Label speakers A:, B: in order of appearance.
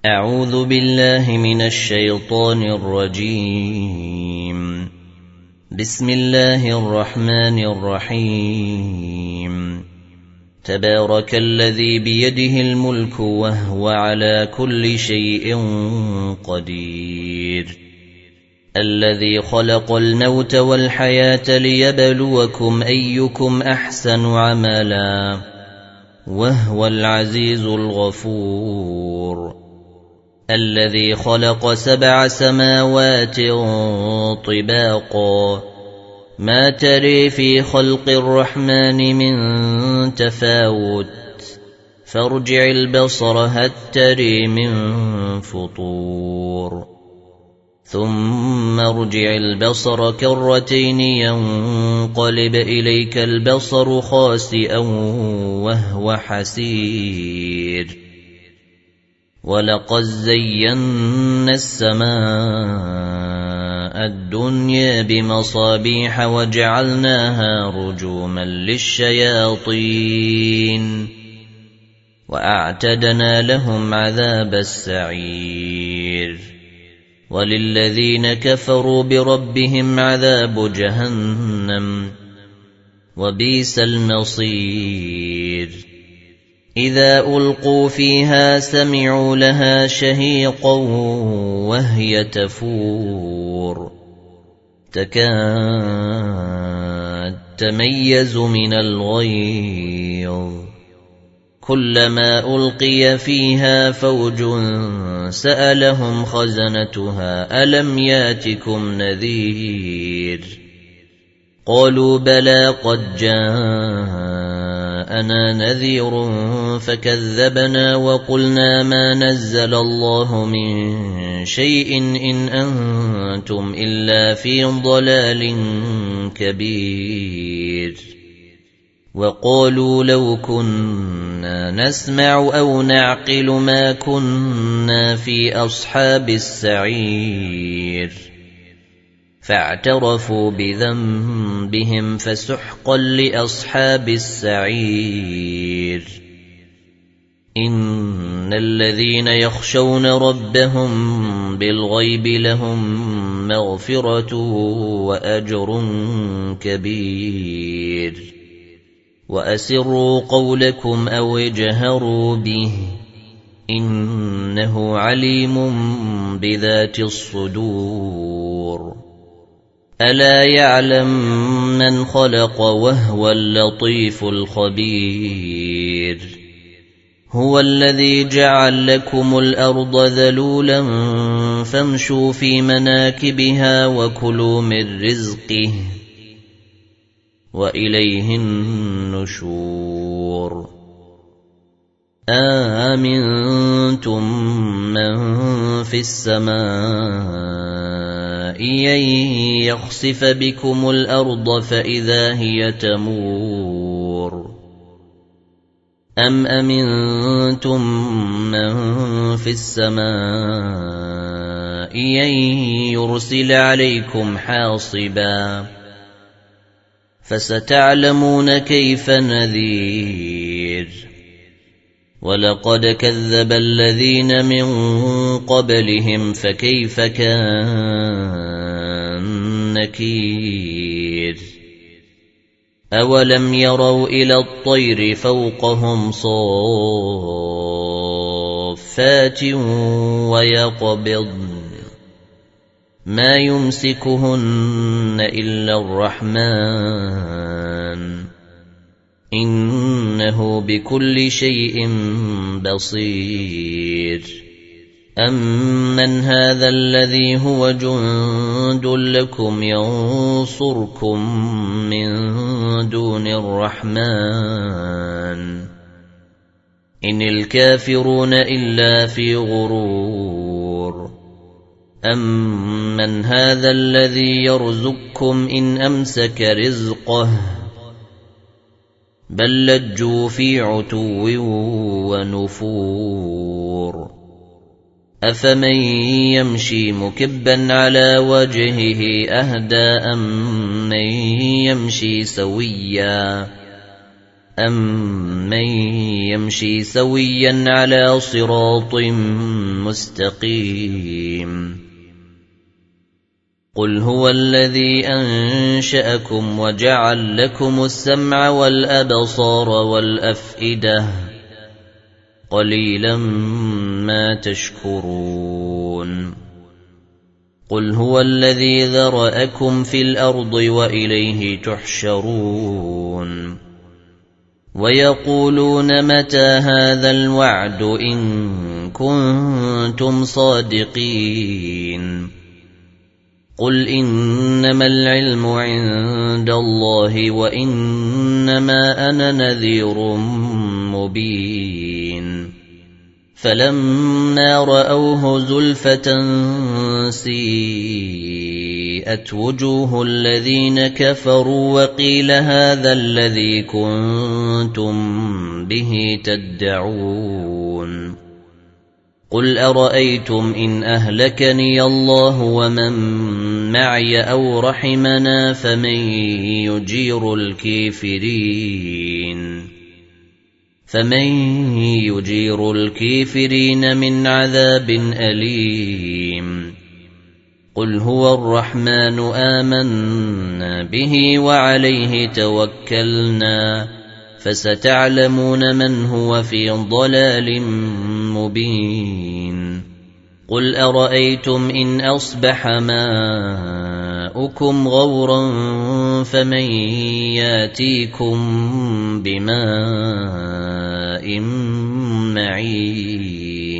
A: أعوذ بالله من الشيطان الرجيم. بسم الله الرحمن الرحيم. تبارك الذي بيده الملك وهو على كل شيء قدير، الذي خلق الموت والحياة ليبلوكم أيكم أحسن عملا وهو العزيز الغفور، الذي خلق 7 سماوات طباقا، ما تري في خلق الرحمن من تفاوت، فارجع البصر هل تري من فطور، ثم ارجع البصر كرتين ينقلب إليك البصر خاسئا وهو حسير، ولقد زينا السماء الدنيا بمصابيح وجعلناها رجوما للشياطين وأعتدنا لهم عذاب السعير، وللذين كفروا بربهم عذاب جهنم وبئس المصير. إذا ألقوا فيها سمعوا لها شهيقا وهي تفور، تكاد تميز من الغيظ، كلما ألقي فيها فوج سألهم خزنتها ألم ياتكم نذير، قالوا بلى قد جاءنا نذير فكذبنا وقلنا ما نزل الله من شيء إن أنتم إلا في ضلال كبير، وقالوا لو كنا نسمع أو نعقل ما كنا في أصحاب السعير، فاعترفوا بذنبهم فسحقا لأصحاب السعير. إن الذين يخشون ربهم بالغيب لهم مغفرة وأجر كبير، وأسروا قولكم أو اجهروا به إنه عليم بذات الصدور. ألا يعلم من خلق وهو اللطيف الخبير، هو الذي جعل لكم الأرض ذلولا فامشوا في مناكبها وكلوا من رزقه وإليه النشور. آمنتم من في السماء أن يخسف بكم الأرض فإذا هي تمور، أم أمنتم من في السماء أن يرسل عليكم حاصبا، فستعلمون كيف نذير. ولقد كذب الذين من قبلهم فكيف كان نكير. أولم يروا إلى الطير فوقهم صافات ويقبضن ما يمسكهن إلا الرحمن إنه بكل شيء بصير. أمن هذا الذي هو جند لكم ينصركم من دون الرحمن إن الكافرون إلا في غرور. أمن هذا الذي يرزقكم إن أمسك رزقه بل لجوا في عتو ونفور. أفمن يمشي مكبا على وجهه أهدى أم من يمشي سويا أَمَّن يَمْشِي سَوِيًّا عَلَى صِرَاطٍ مُّسْتَقِيمٍ قُلْ هُوَ الَّذِي أَنشَأَكُمْ وَجَعَلَ لَكُمُ السَّمْعَ وَالْأَبْصَارَ وَالْأَفْئِدَةَ قَلِيلًا مَا تَشْكُرُونَ قُلْ هُوَ الَّذِي ذَرَأَكُمْ فِي الْأَرْضِ وَإِلَيْهِ تُحْشَرُونَ وَيَقُولُونَ مَتَى هَذَا الْوَعْدُ إِن كُنتُمْ صَادِقِينَ قُلْ إِنَّمَا الْعِلْمُ عِندَ اللَّهِ وَإِنَّمَا أَنَا نَذِيرٌ مُبِينٌ فَلَمَّا رَأَوْهُ زُلْفَةً سِيئَتْ وُجُوهُ الَّذِينَ كَفَرُوا وَقِيلَ هَذَا الَّذِي كُنتُم بِهِ تَدَّعُونَ قُلْ أَرَأَيْتُمْ إِنْ أَهْلَكَنِيَ اللَّهُ وَمَن مَّعِيَ أَوْ رَحِمَنَا فَمَن يُجِيرُ الْكَافِرِينَ مِنْ عَذَابٍ أَلِيمٍ قُلْ هُوَ الرَّحْمَنُ آمَنَّا بِهِ وَعَلَيْهِ تَوَكَّلْنَا فَسَتَعْلَمُونَ مَنْ هُوَ فِي ضَلَالٍ مُبِينٍ قُلْ أَرَأَيْتُمْ إِنْ أَصْبَحَ مَاؤُكُمْ غَوْرًا فَمَن يَأْتِيكُم بِمَاءٍ مَّعِينٍ